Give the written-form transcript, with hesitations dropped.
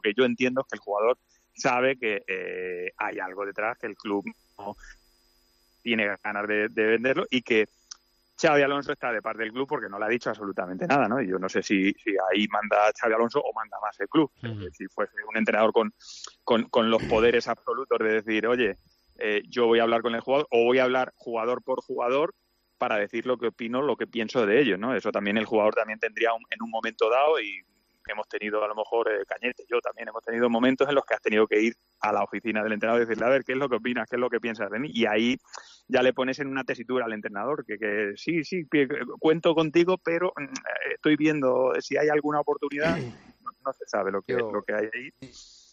que yo entiendo es que el jugador sabe que hay algo detrás, que el club no tiene ganas de venderlo y que Xabi Alonso está de parte del club porque no le ha dicho absolutamente nada, ¿no? Y yo no sé si ahí manda Xabi Alonso o manda más el club. Si fuese un entrenador con los poderes absolutos de decir, oye, yo voy a hablar con el jugador o voy a hablar jugador por jugador para decir lo que opino, lo que pienso de ellos, ¿no? Eso también el jugador también tendría en un momento dado, y hemos tenido a lo mejor, Cañete, yo también hemos tenido momentos en los que has tenido que ir a la oficina del entrenador y decirle, a ver, ¿qué es lo que opinas? ¿Qué es lo que piensas de mí? Y ahí ya le pones en una tesitura al entrenador, que sí, cuento contigo, pero estoy viendo si hay alguna oportunidad, no se sabe lo que hay ahí.